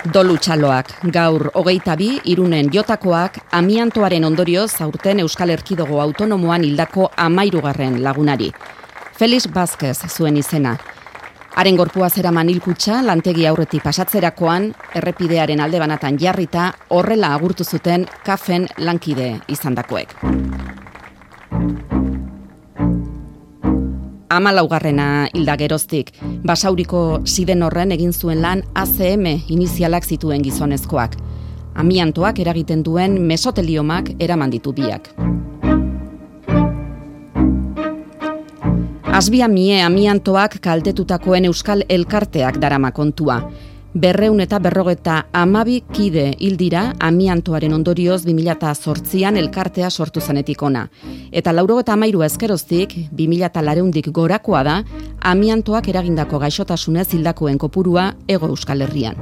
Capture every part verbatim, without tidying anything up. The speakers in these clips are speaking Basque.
Dolu txaloak, gaur hogeita bi, Irunen jotakoak, amiantoaren ondorioz aurten Euskal Erkidego autonomoan hildako hamahirugarren lagunari. Felix Vázquez zuen izena. Haren gorpua zeraman hilkutxa lantegi aurretik pasatzerakoan, errepidearen alde banatan jarrita, horrela agurtu zuten kafen lankide izandakoek. Hamalaugarrena hilda geroztik, Basauriko Siden horren egin zuen lan A C M inizialak zituen gizonezkoak. Amiantoak eragiten duen mesoteliomak eraman ditu biak. Asbiamie amiantoak kaltetutakoen Euskal Elkarteak darama kontua. Berreun eta berrogeta hamabi kide hildira amiantoaren ondorioz bi mila zortzian elkartea sortu zenetik ona. Eta laurogeta hamairu ezkeroztik, bi mila lareundik gorakoa da, amiantoak eragindako gaixotasunez hildakoen kopurua Hego Euskal Herrian.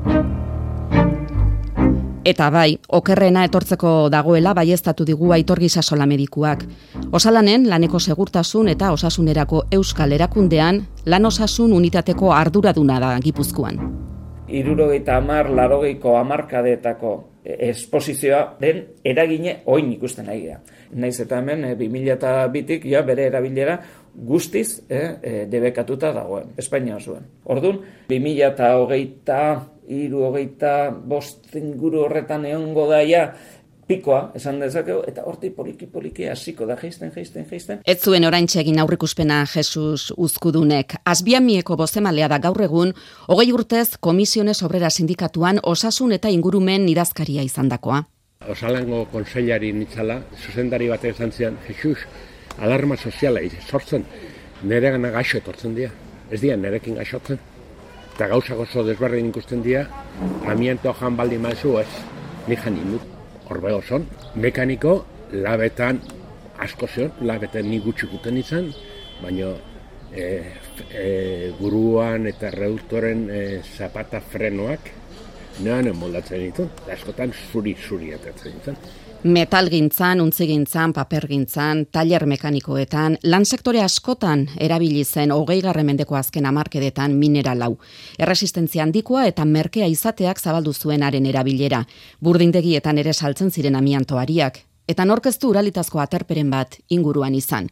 Eta bai, okerrena etortzeko dagoela baieztatu digu Aitor Gisasola medikuak. Osalanen, laneko segurtasun eta osasunerako Euskal Erakundean, lan osasun unitateko arduraduna da Gipuzkoan. Hirurogeita hamar, laurogeiko hamarkadetako esposizioa den eragine oin ikusten nahi gea. Naiz eta hemen bi mila bitik ja bere erabilera guztiz eh, debekatuta dagoen, Espainia osoan. Orduan, bi mila hogeita hiru, hogeita bost inguru horretan egongo daia pikoa, esan dezakegu, eta horti poliki-poliki hasiko da jaisten, jaisten, jaisten. Ez zuen oraintxe egin aurrikuspena Jesus Uzkudunek. Asbiamieko bozemalea da gaur egun, hogei urtez Komisiones Obrera Sindikatuan osasun eta ingurumen idazkaria izandakoa. Osalango kontseilari nitzala, zuzendari batek esan zian, Jesus, alarma soziala sortzen, nire gana gaixo etortzen dira. Ez dira, nirekin gaixotzen. Eta gauzak oso desberdin ikusten dira, amiantoa jan baldin maizu ez, ni jan indut. Horbego son, mekaniko, labetan asko zion, labetan ni gutxikuten izan, baina e, e, guruan eta reduktoren e, zapata frenoak nean moldatzen ditu, askotan zuri-zuri atatzen ditzen. Metalgintzan, untzigintzan, papergintzan, tailer mekanikoetan, lan sektore askotan erabili zen hogeigarren mendeko azken hamarkedetan mineral hau. Erresistentzia handikoa eta merkea izateak zabaldu zuenaren erabilera. Burdindegietan ere saltzen ziren amiantoariak, eta norkeztu uralitazko aterperen bat inguruan izan.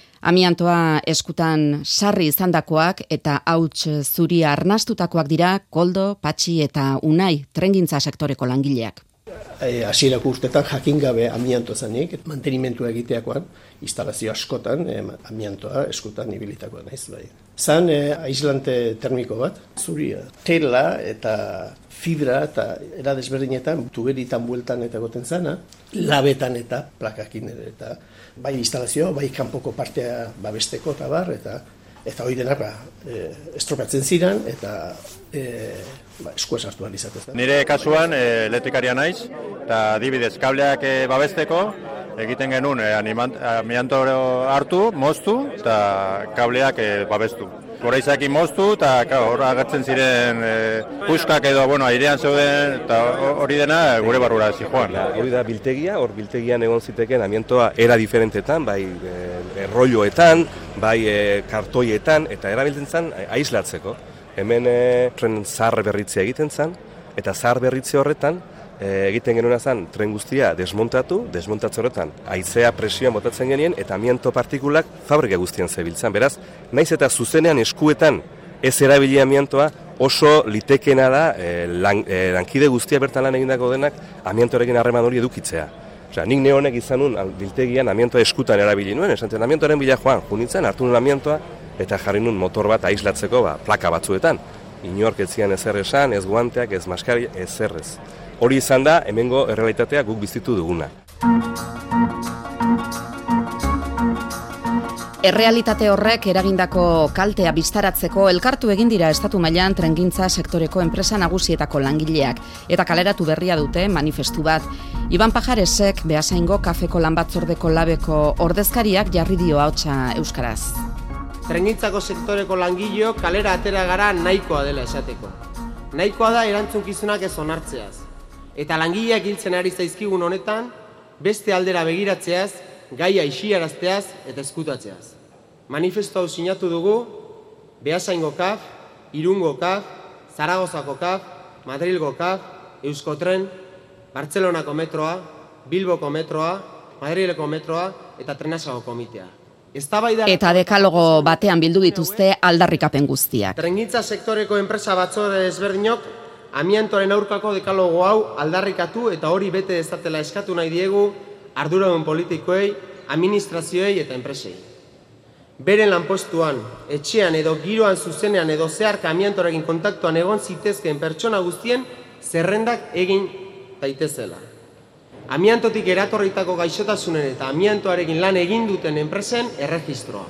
Amiantoa eskutan sarri izandakoak eta hauts zuria arnastutakoak dira Koldo, Patxi eta Unai trengintza sektoreko langileak. Hasierako urtetan jakin gabe amianto zanik, mantenimentua egiteakoan, instalazio askotan eh, amiantoa eskutan ibilitakoa naiz bai. Zan eh, aislante termiko bat, zuria, tela eta fibra eta era desberdinetan, tuberitan bueltan eta goten zana, labetan eta plakakin ere, eta bai instalazio, bai kanpoko partea babesteko eta bar, eta eta hori denak e, estropatzen ziren, eta e, ba, eskua sartu ahal izatez. Nire kasuan e, elektrikaria naiz, eta adibidez kableak e, babesteko, egiten genuen e, amianto hartu, moztu, eta kableak e, babestu. Goraizakin moztu, eta hor agertzen ziren e, puskak edo, bueno, airean zeuden, eta hori dena gure barrura zijoan. Hori da biltegia, hor biltegian egon ziteken amiantoa era diferentetan, bai e, rolloetan, bai e, kartoietan, eta erabiltzen zen e, aislatzeko. Hemen e, tren zahar berritzea egiten zen, eta zahar berritze horretan, e, egiten genuena zen tren guztia desmontatu, desmontatze horretan haizea presioan botatzen genien, eta amianto partikulak fabrika guztian zebiltzan. Beraz, naiz eta zuzenean eskuetan ez erabili amiantoa, oso litekena da e, lan, e, lankide guztia bertan lan egindako denak amiantorekin harreman hori edukitzea. Osea, nik neonek izan nun biltegian amiantoa eskutan erabili nuen, esan zen amiantoaren bila joan junitzen, hartu nuen amiantoa, eta jarri nun motor bat aislatzeko ba, plaka batzuetan. Inork ez zian ezer esan, ez guanteak, ez maskari, ez zerrez. Hori izan da, hemengo errealitatea guk bizitu duguna. Errealitate horrek eragindako kaltea biztaratzeko elkartu egin dira estatu mailan trengintza sektoreko enpresa nagusietako langileak eta kaleratu berria dute manifestu bat. Iban Pajaresek Beasaingo kafeko lanbatzordeko labeko ordezkariak jarri dio ahotsa euskaraz. Trengintzako sektoreko langileok kalera atera gara nahikoa dela esateko. Nahikoa da erantzunkizunak ez onartzeaz. Eta langileak hiltzen ari zaizkigun honetan, beste aldera begiratzeaz, gaia isiarazteaz eta ezkutatzeaz. Manifesto hau sinatu dugu, Beasaingo kaf, Irungo kaf, Zaragozako kaf, Madrilgo K A F, Euskotren, Bartzelonako metroa, Bilboko metroa, Madrileko metroa eta Trenasago komitea. Eztabaida Eta dekalogo batean bildu dituzte aldarrikapen guztiak. Trengintza sektoreko enpresa batzorde ezberdinok amiantoaren aurkako dekalogo hau aldarrikatu eta hori bete dezatela eskatu nahi diegu arduradun politikoei, administrazioei eta enpresei. Beren lanpostuan, etxean edo giroan zuzenean edo zeharka amiantorekin kontaktuan egon zitezkeen pertsona guztien zerrendak egin daitezela. Amiantotik eratorritako gaixotasunen eta amiantoarekin lan egin duten enpresen erregistroa.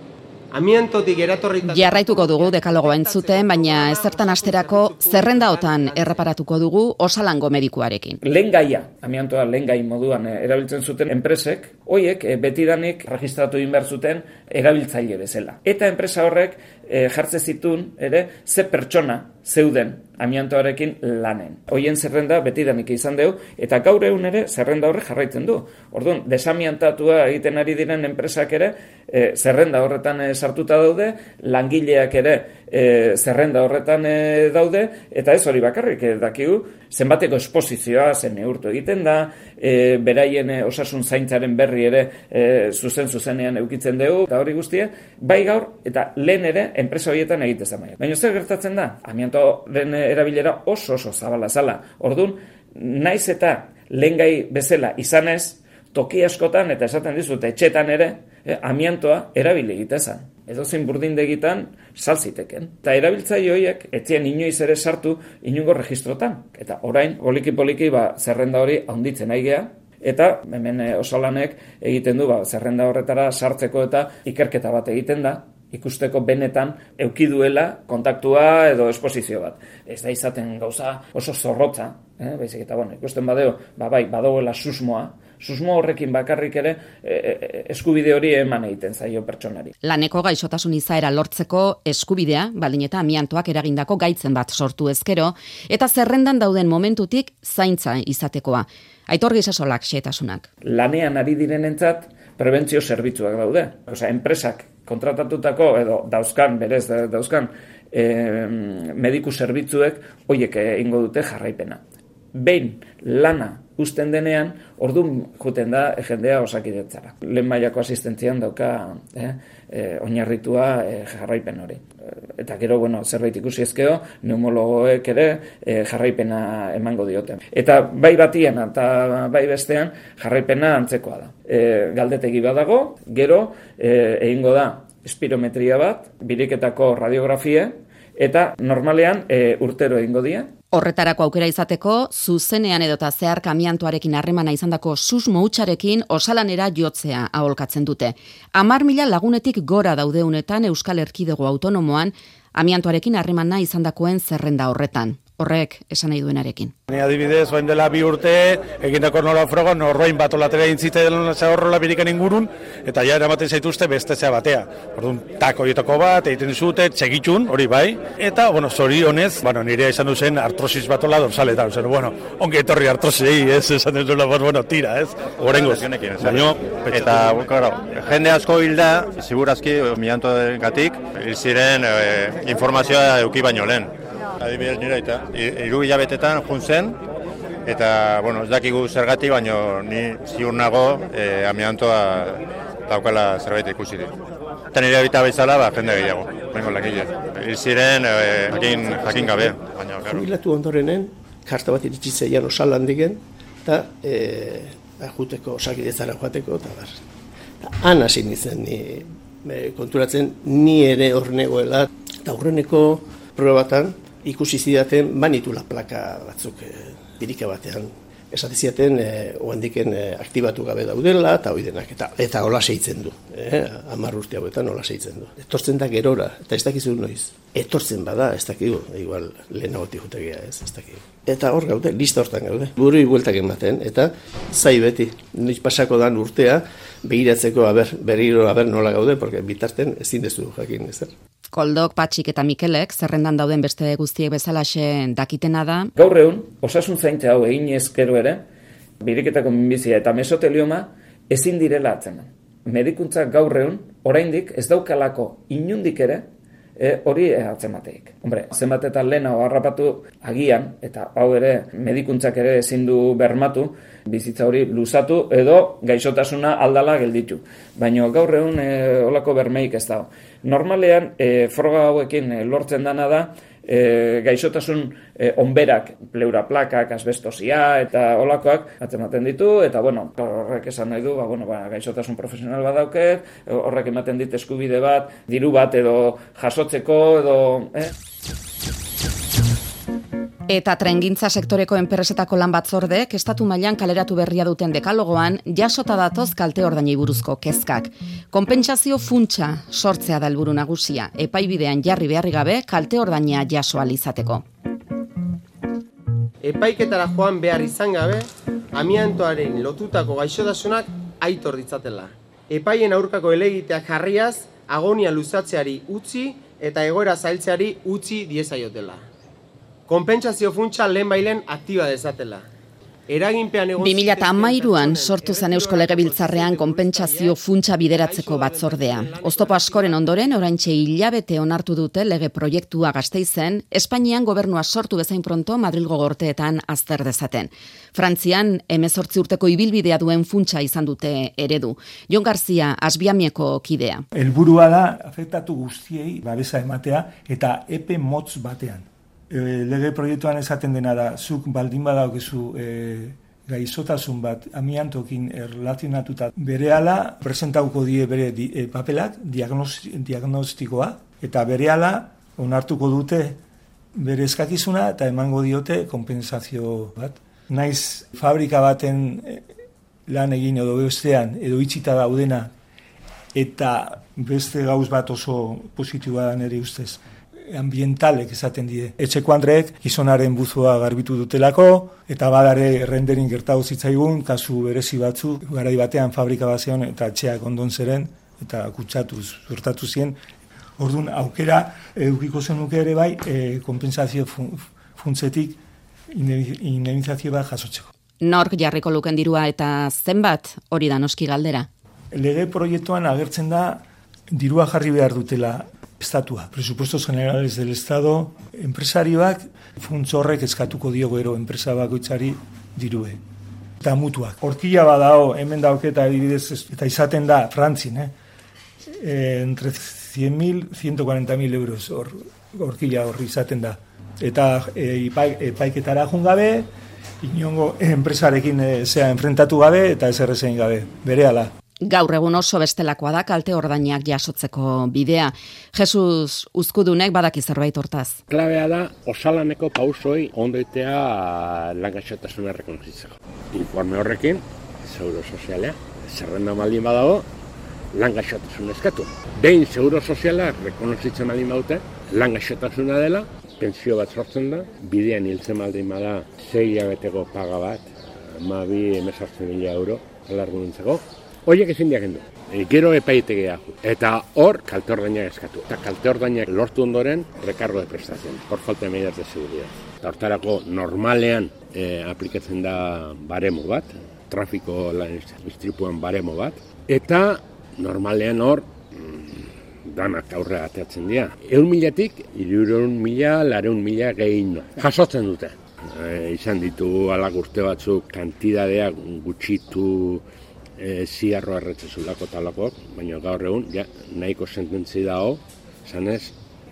Amiantotik eratorritako... Jarraituko dugu dekalogoa entzuten, baina ezertan asterako zerrendaotan erreparatuko dugu Osalango medikuarekin. Lehen gaia, amiantoa lehen gai moduan erabiltzen zuten enpresek, hoiek betidanik registratu egin behar zuten erabiltzaile bezala. Eta enpresa horrek e, jartze zituen ere ze pertsona zeuden amiantoarekin lanen. Hoien zerrenda betidanik izan dugu, eta gaur egun ere zerrenda horrek jarraitzen du. Orduan, desamiantatua egiten ari diren enpresak ere e, zerrenda horretan e, sartuta daude, langileak ere e, zerrenda horretan e, daude, eta ez hori bakarrik e, dakigu, zenbateko esposizioa zen neurtu egiten da, e, beraien e, osasun zaintzaren berri ere e, zuzen-zuzenean eukitzen dugu, eta hori guztia, bai gaur, eta lehen ere enpresa horietan egite zamaia. Baina zer gertatzen da? Amiantoren erabilera oso oso zabala zala. Orduan, naiz eta lehengai bezala izanez, toki askotan, eta esaten dizut, etxetan ere, eh, amiantoa erabili egitezan. Edo zein burdindegitan salziteken. Eta erabiltzaile horiek, etzien inoiz ere sartu inungo registrotan. Eta orain, poliki-poliki, ba, zerrenda hori handitzen aigea, eta hemen e, Osalanek egiten du, ba, zerrenda horretara sartzeko eta ikerketa bat egiten da, ikusteko benetan eukiduela kontaktua edo esposizio bat. Ez da izaten gauza oso zorrotza, eh? Baizik eta bueno, ikusten badeo, ba bai, badagoela susmoa, susmo horrekin bakarrik ere e, e, eskubide hori eman egiten zaio pertsonari. Laneko gaixotasun izaera lortzeko eskubidea, baldin eta amiantoak eragindako gaitzen bat sortu ezkero, eta zerrendan dauden momentutik zaintza izatekoa. Aitor Gisasolak xehetasunak. Lanean ari direnentzat prebentzio zerbitzuak daude. Osea, enpresak kontratatutako edo dauzkan, berez dauzkan, e, mediku zerbitzuek hoiek egingo dute jarraipena. Behin lana uzten denean, ordun juten da jendea osakidetzara. Lehen mailako asistentzian dauka eh, eh, oinarritua eh, jarraipen hori. Eta gero, bueno, zerbait ikusi ezkeo, neumologoek ere eh, jarraipena emango diote. Eta bai batian eta bai bestean jarraipena antzekoa da. E, galdetegi badago, gero eh, egingo da espirometria bat, biriketako radiografia, eta normalean e, urtero egingo dira. Horretarako aukera izateko, zuzenean edota zeharka amiantoarekin harremana izandako susmo hutsarekin Osalanera jotzea aholkatzen dute. Hamar mila lagunetik gora daudeunetan Euskal Erkidego Autonomoan amiantoarekin harremana izandakoen zerrenda horretan. Horrek esan nahi duenarekin. Ni adibidez, oen dela bi urte, egindako nola frogan, norroin bat olatera intziten horrola birikan ingurun, eta ja eramaten zaituzte bestea batea. Orduan, tako horietako bat, egiten dizute, txegitxun, hori bai, eta, bueno, zori honez, bueno, nirea izan duzen artrosis bat ola dorsaletan, zer, bueno, ongi etorri artrosei, ez, esan duzula, bueno, tira, ez, horrengoz. Baina, eta, claro, jende asko hilda, segurazki, miantoen gatik, hil ziren e, informazioa euki baino lehen. Adibidez nire eta hiru hilabetetan jun zen, eta, bueno, ez dakigu zergatik, baina ni ziur nago e, amiantoa daukala zerbait ikusi dit. Eta nire abita bezala, ba, jende gehiago, bengo langile. Hil ziren e, jakin, jakin gabe, baina, claro. Jubilatu ondorenen, karta bat iritsi zeian Osalan digen, eta e, ajuteko, osakidetzara joateko, eta bar. Han hasi nintzen, ni, e, konturatzen, ni ere hor negoela, eta aurreneko probatan, ikusi zidaten banitula plaka batzuk e, birika batean. Esate zidaten e, oandiken e, aktibatu gabe daudela eta hoi denak. Eta, eta hola seitzen du. Eh? Amar urte hauetan hola seitzen du. Etortzen da gerora, eta ez dakizu noiz. Etortzen bada, ez dakigu, igual lehenagotik jutegia ez, ez dakigu. Eta hor gaude, lista hortan gaude. Burui bueltak ematen, eta zai beti. Noiz pasako dan urtea, begiratzeko aber, berriro aber nola gaude, porque bitarten ezin dezu jakin ezer. Koldok, Patxik eta Mikelek, zerrendan dauden beste guztiek bezalaxe dakitena da. Gaur egun, osasun zaintza hau egin ezkero ere, biriketako minbizia eta mesotelioma ezin direla atzeman. Medikuntza gaur egun, oraindik ez daukalako inundik ere, e, hori e, atzemateik. Hombre, zenbat eta lehenago harrapatu agian, eta hau ere medikuntzak ere ezin du bermatu, bizitza hori luzatu edo gaixotasuna aldala gelditu. Baina gaur egun e, olako bermeik ez dago. Normalean, e, froga hauekin e, lortzen dana da, E, gaixotasun e, onberak, pleuraplakak, asbestosia eta olakoak atzematen ditu, eta bueno, horrek esan nahi du, ba, bueno, ba, gaixotasun profesional bat dauket, horrek ematen dit eskubide bat, diru bat edo jasotzeko edo... Eh? Eta trengintza sektoreko enpresetako lan batzordek estatu mailan kaleratu berria duten dekalogoan jasota datoz kalte ordainei buruzko kezkak. Konpentsazio funtsa sortzea da helburu nagusia, epaibidean jarri beharri gabe kalte ordaina jaso ahal izateko. Epaiketara joan behar izan gabe, amiantoaren lotutako gaixotasunak aitor ditzatela. Epaien aurkako helegiteak jarriaz, agonia luzatzeari utzi eta egoera zailtzeari utzi diezaiotela. Konpentsazio funtsa lehen bailen aktiba dezatela. Eraginpean egon... bi mila hamairuan sortu zen Eusko Legebiltzarrean konpentsazio funtsa bideratzeko batzordea. Oztopo askoren ondoren, oraintxe hilabete onartu dute lege proiektua Gasteizen, Espainian gobernua sortu bezain pronto Madrilgo gorteetan azter dezaten. Frantzian, hemezortzi urteko ibilbidea duen funtsa izan dute eredu. Jon Garzia, Asbiamieko kidea. Helburua da afektatu guztiei babesa ematea eta epe motz batean. E, lege proiektuan esaten dena da, zuk baldin badaukezu e, gaixotasun bat amiantokin erlazionatuta berehala presentauko die bere di, e, papelak, diagnostikoa, eta berehala onartuko dute bere eskakizuna eta emango diote konpensazio bat. Naiz fabrika baten lan egin edo bestean edo itxita daudena eta beste gauz bat oso positiboa da nire ustez. Ambientalek esaten die. Etxeko Andreek gizonaren buzua garbitu dutelako, eta badare rendering gertatu zitzaigun, kasu berezi batzu, garai batean fabrika bazeon eta etxeak ondon zeren, eta kutsatu zurtatu zien. Orduan, aukera edukiko zenuke ere bai, e, kompensazio funtsetik indemnizazio bat jasotzeko. Nork jarriko luken dirua eta zenbat hori da noski galdera? Lege proiektuan agertzen da dirua jarri behar dutela estatua, presupuestos generales del Estado, enpresarioak funtz horrek eskatuko dio gero enpresa bakoitzari dirue. Eta mutuak. Horkila badao, hemen dauketa adibidez, eta izaten da, Frantzin, eh? E, entre cien mil, ciento cuarenta mil euros hor, horkila horri izaten da. Eta e, epaiketara jun gabe, inongo enpresarekin e, zea enfrentatu gabe, eta ez errezein gabe, berehala. Gaur egun oso bestelakoa da kalte ordainak jasotzeko bidea. Jesus Uzkudunek badaki zerbait hortaz. Klabea da osalaneko pausoi ondoitea langaixotasuna errekonozitzeko. Informe horrekin, seguro sozialea, zerrenda maldin badago, langaixotasuna eskatu. Behin seguro soziala rekonozitzen maldin baute, langaixotasuna dela, pensio bat sortzen da, bidean hiltzen maldin bada, sei hilabeteko paga bat, hamabi hemezortzi mila euro, alargunentzako. Horiek ezin diakendu. E, gero epaitegea. Eta hor, kalte ordainak eskatu. Eta kalte ordainak lortu ondoren, recargo de prestación. Por falta de medidas de seguridad. Eta hortarako normalean e, aplikatzen da baremo bat, trafiko istripuan baremo bat. Eta normalean hor, mm, danak aurrera ateatzen dira. Eun milatik, hirurehun mila, lareun mila gehin. Jasotzen dute. E, izan ditu alak urte batzuk, kantidadea gutxitu, E, ziarro erretzezulako talakok, baina gaur egun, ja, nahiko sententzi dago, zanez,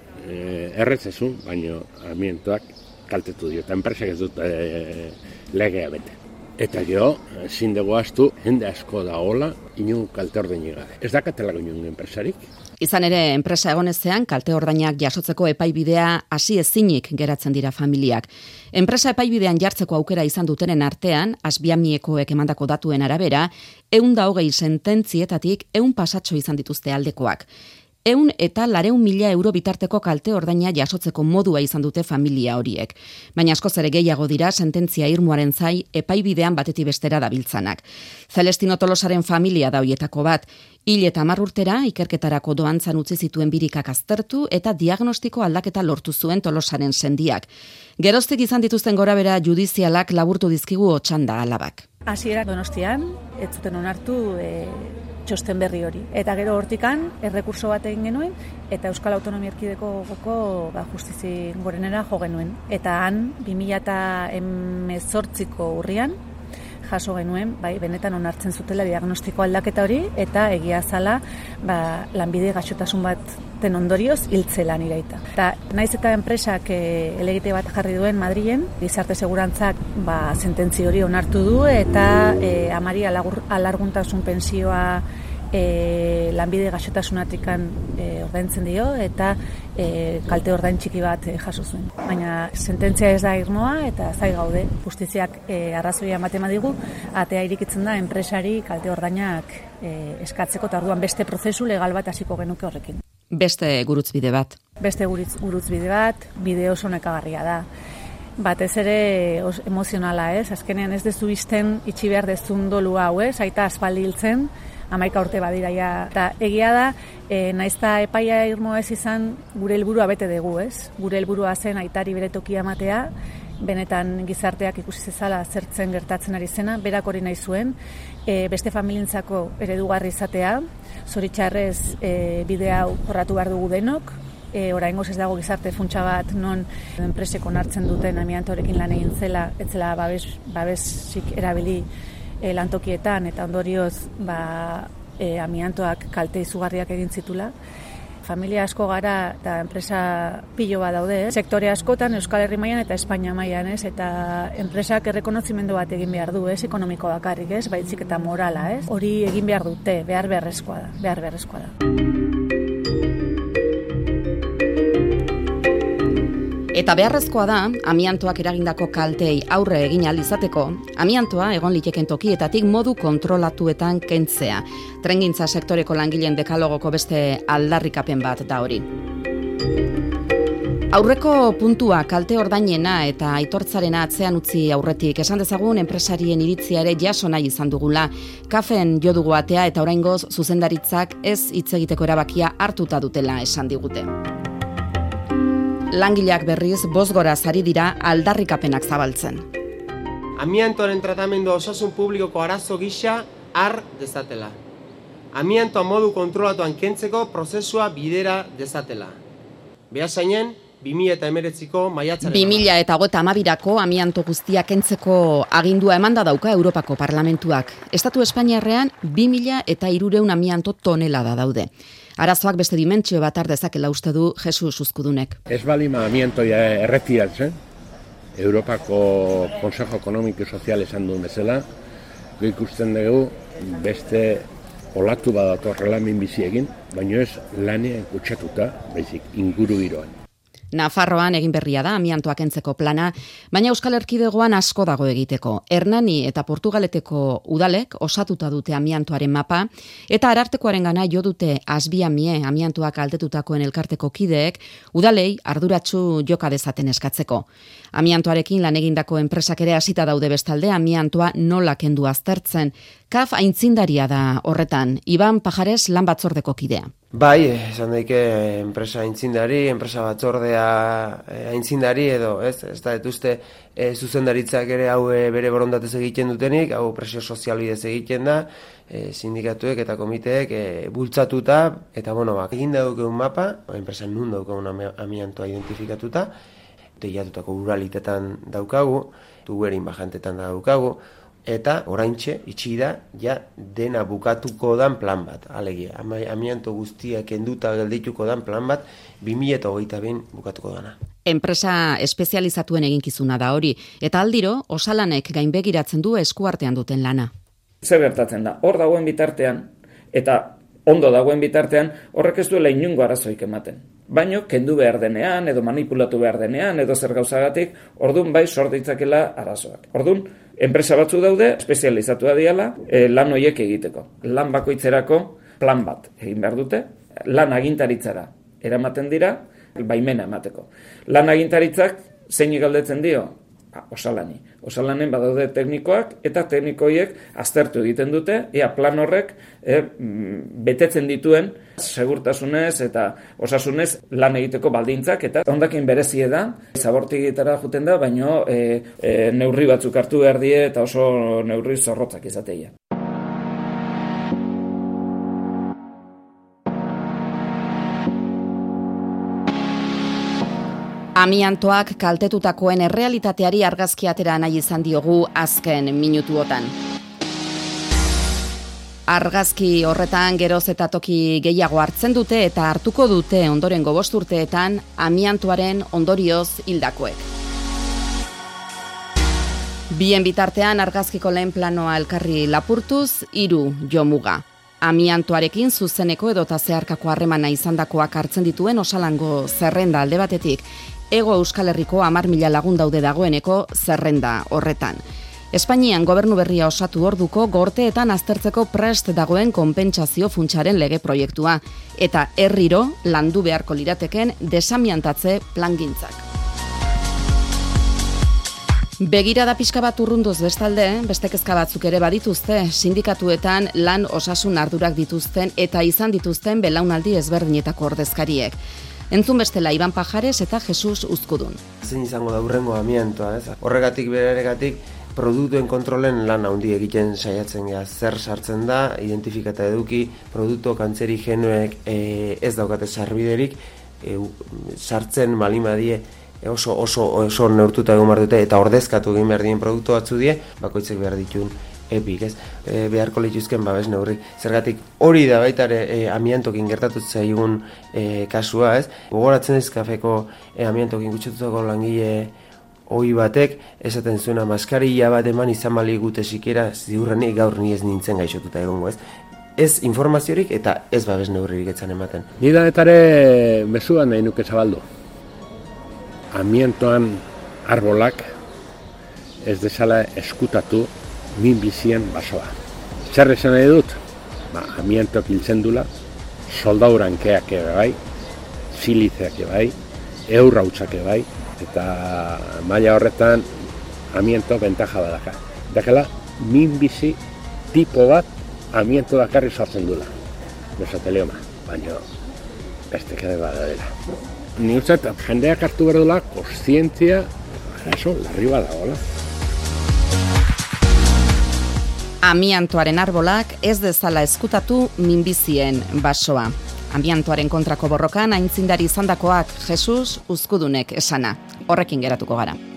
e, erretzezun, baina amientoak kaltetu dio, eta enpresak ez dut e, legea bete. Eta gero, ezin dugu astu, jende asko da hola, inun kalte ordaini gabe. Ez da katelako inun enpresarik. Izan ere, enpresa egonezean, kalte ordainak jasotzeko epaibidea hasi ezinik geratzen dira familiak. Enpresa epaibidean jartzeko aukera izan dutenen artean, Asbiamiekoek emandako datuen arabera, ehun da hogei sententzietatik ehun pasatxo izan dituzte aldekoak. Ehun eta lareun mila euro bitarteko kalte ordaina jasotzeko modua izan dute familia horiek. Baina askoz ere gehiago dira sententzia irmoaren zai epaibidean batetik bestera dabiltzanak. Celestino Tolosaren familia da hoietako bat, hil eta hamar urtera ikerketarako doantzan utzi zituen birikak aztertu eta diagnostiko aldaketa lortu zuen Tolosaren sendiak. Geroztik izan dituzten gorabera judizialak laburtu dizkigu Otsanda alabak. Hasiera Donostian, ez zuten onartu e, txosten berri hori. Eta gero hortikan, errekurso bat egin genuen, eta Euskal Autonomia Erkidegoko ba, justizi gorenera jo genuen. Eta han, bi mila hemezortziko urrian, jaso genuen, bai, benetan onartzen zutela diagnostiko aldaketa hori, eta egia zala ba, lanbide gaixotasun bat den ondorioz hiltzelan iraita. Eta naiz eta enpresak e, elegite bat jarri duen Madrilen, gizarte segurantzak ba, sententzi hori onartu du, eta e, amari alagur, alarguntasun pensioa e, lanbide gaixotasunatikan e, ordaintzen dio, eta e, kalte ordain txiki bat e, jaso zuen. Baina sententzia ez da irmoa, eta zai gaude, justiziak e, arrazoia ematen badigu, atea irikitzen da enpresari kalte ordainak e, eskatzeko, eta orduan beste prozesu legal bat hasiko genuke horrekin. Beste gurutzbide bat. Beste gurutzbide bat, bide oso nekagarria da. Batez ere os, emozionala, ez? Azkenean ez dezu izten itxi behar dezun dolu hau, ez? Aita aspaldi hiltzen, hamaika urte badira ja. Eta egia da, e, naizta epaia irmoa ez izan, gure helburua bete dugu, ez? Gure helburua zen aitari bere tokia ematea, benetan gizarteak ikusi zezala zertzen gertatzen ari zena, berak hori nahi zuen, e, beste familientzako eredugarri izatea, zoritxarrez e, bide hau jorratu behar dugu denok, e, oraingoz ez dago gizarte funtsa bat non enpresek onartzen duten amiantorekin lan egin zela, etzela babes, babesik erabili e, lantokietan, eta ondorioz ba, e, amiantoak kalte izugarriak egin zitula. Familia asko gara eta enpresa pilo bat daude, eh? Sektore askotan, Euskal Herri mailan eta Espainia mailan, ez? Eta enpresak errekonozimendu bat egin behar du, ez? Ekonomiko bakarrik, ez? Baitzik eta morala, ez? Hori egin behar dute, behar beharrezkoa da, behar beharrezkoa da. Eta beharrezkoa da, amiantoak eragindako kaltei aurre egin ahal izateko, amiantoa egon liteken tokietatik modu kontrolatuetan kentzea. Trengintza sektoreko langileen dekalogoko beste aldarrikapen bat da hori. Aurreko puntua kalte ordainena eta aitortzarena atzean utzi aurretik, esan dezagun enpresarien iritzia ere jaso nahi izan dugula. Kafen jo dugu atea eta oraingoz zuzendaritzak ez hitz egiteko erabakia hartuta dutela esan digute. Langileak berriz bozgora zari dira aldarrikapenak zabaltzen. Amiantoaren tratamendua osasun publikoko arazo gisa har dezatela. Amiantoa modu kontrolatuan kentzeko prozesua bidera dezatela. Beasainen, bi mila hemeretziko maiatzaren... bi mila hogeita hamabirako amianto guztiak kentzeko agindua emanda dauka Europako Parlamentuak. Estatu Espainiarrean bi mila hirurehun amianto tonelada daude. Arazoak beste dimentsio bat har dezakela uste du Jesus Uzkudunek. Ez balima amiantoia erretiratzen, Europako Consejo Ekonomiko Sozial esan duen bezala, ikusten dugu beste olatu badatorrela minbizi egin, baina ez lanean kutsatuta, baizik inguru giroan. Nafarroan egin berria da amiantoak kentzeko plana, baina Euskal Erkidegoan asko dago egiteko. Hernani eta Portugaleteko udalek osatuta dute amiantoaren mapa, eta Arartekoaren gana jo dute Asbiamie amiantoak altetutakoen elkarteko kideek, udalei arduratsu joka dezaten eskatzeko. Amiantoarekin lan egindako enpresak ere hasita daude bestalde amiantoa nola kendu aztertzen. Kaf aintzindaria da horretan, Iban Pajares lan batzordeko kidea. Bai, esan daike enpresa aintzindari, enpresa batzordea aintzindari edo, ez, ez da etuzte e, zuzendaritzak ere hau e, bere borondatez egiten dutenik, hau presio sozial bidez egiten da, e, sindikatuek eta komiteek e, bultzatuta, eta bueno, bak, egin daukeun mapa, enpresa nun daukeun amiantoa identifikatuta, teiatutako uralitetan daukagu, tuberin bajantetan daukagu, eta oraintxe itxi da ja dena bukatuko dan plan bat, alegia, amianto guztiak kenduta geldituko dan plan bat, bi mila hogeita bin bukatuko dana. Enpresa espezializatuen eginkizuna da hori, eta aldiro osalanek gainbegiratzen du eskuartean duten lana. Zer gertatzen da, hor dagoen bitartean, eta ondo dagoen bitartean, horrek ez duela inungo arazoik ematen. Baino, kendu behar denean, edo manipulatu behar denean, edo zer gauzagatik, ordun bai sort ditzakela arazoak. Ordun, enpresa batzu daude, espezializatua diala, e, lan horiek egiteko. Lan bakoitzerako plan bat egin behar dute, lan agintaritzara eramaten dira, baimena emateko. Lan agintaritzak zein galdetzen dio? Osalani. Osalanen badaude teknikoak, eta teknikoiek aztertu egiten dute, ea plan horrek e, betetzen dituen segurtasunez eta osasunez lan egiteko baldintzak, eta ondakin berezie da, zabortegitara juten da, baino e, e, neurri batzuk hartu behar die, eta oso neurri zorrotzak izateia. Amiantoak kaltetutakoen errealitateari argazki atera nahi izan diogu azken minutuotan. Argazki horretan geroz eta toki gehiago hartzen dute eta hartuko dute ondorengo bost urteetan amiantoaren ondorioz hildakoek. Bien bitartean argazkiko lehen planoa elkarri lapurtuz, hiru jomuga. Amiantoarekin zuzeneko edota zeharkako harremana izandakoak hartzen dituen Osalango zerrenda alde batetik, Hego Euskal Herriko hamar mila lagun daude dagoeneko zerrenda horretan. Espainian gobernu berria osatu orduko gorteetan aztertzeko prest dagoen konpentsazio funtsaren lege proiektua eta herriro landu beharko lirateken desamiantatze plangintzak. Begirada pixka bat urrunduz bestalde, beste kezka batzuk ere badituzte, sindikatuetan lan osasun ardurak dituzten eta izan dituzten belaunaldi ezberdinetako ordezkariek. Entzun bestela Iban Pajares eta Jesus Uzkudun. Zein izango da hurrengo amiantoa, ez? Horregatik beraregatik produktuen kontrolen lan handi egiten saiatzen gara. Zer sartzen da, identifikata eduki, produktu kantzerigenoek e, ez daukate sarbiderik, e, sartzen malimadie oso oso oso neurtuta egon behar dute eta ordezkatu egin behar dien produktu batzu die, bakoitzek behar ditun epik, ez? E, beharko lituzken babes neurrik. Zergatik hori da baita ere e, amiantokin gertatu zaigun e, kasua, ez? Gogoratzen ez kafeko e, amiantokin gutxetutako langile ohi batek esaten zuena maskarilla bat eman izan bali gute sikiera ziurrenik gaur ni ez nintzen gaixotuta egongo, ez? Ez informaziorik eta ez babes neurririk etzan ematen. Ni danetare mezuan nahi nuke zabaldu. Amiantoan arbolak ez dezala eskutatu minbizien basoa. Zer esan nahi dut? Ba, amiantok hiltzen dula, soldaurankeak ebe bai, silizeak ebe bai, eurrautzak ebe bai, eta maila horretan amianto bentaja badaka. Dakela, minbizi tipo bat amianto dakarri sortzen dula. Mesotelioma, baina beste kade badadela. Ni utzat, jendeak hartu behar dula, kontzientzia, arazo, larri badagoela. Amiantoaren arbolak ez dezala eskutatu minbizien basoa. Amiantoaren kontrako borrokan aintzindari izandakoak Jesus Uzkudunek esana. Horrekin geratuko gara.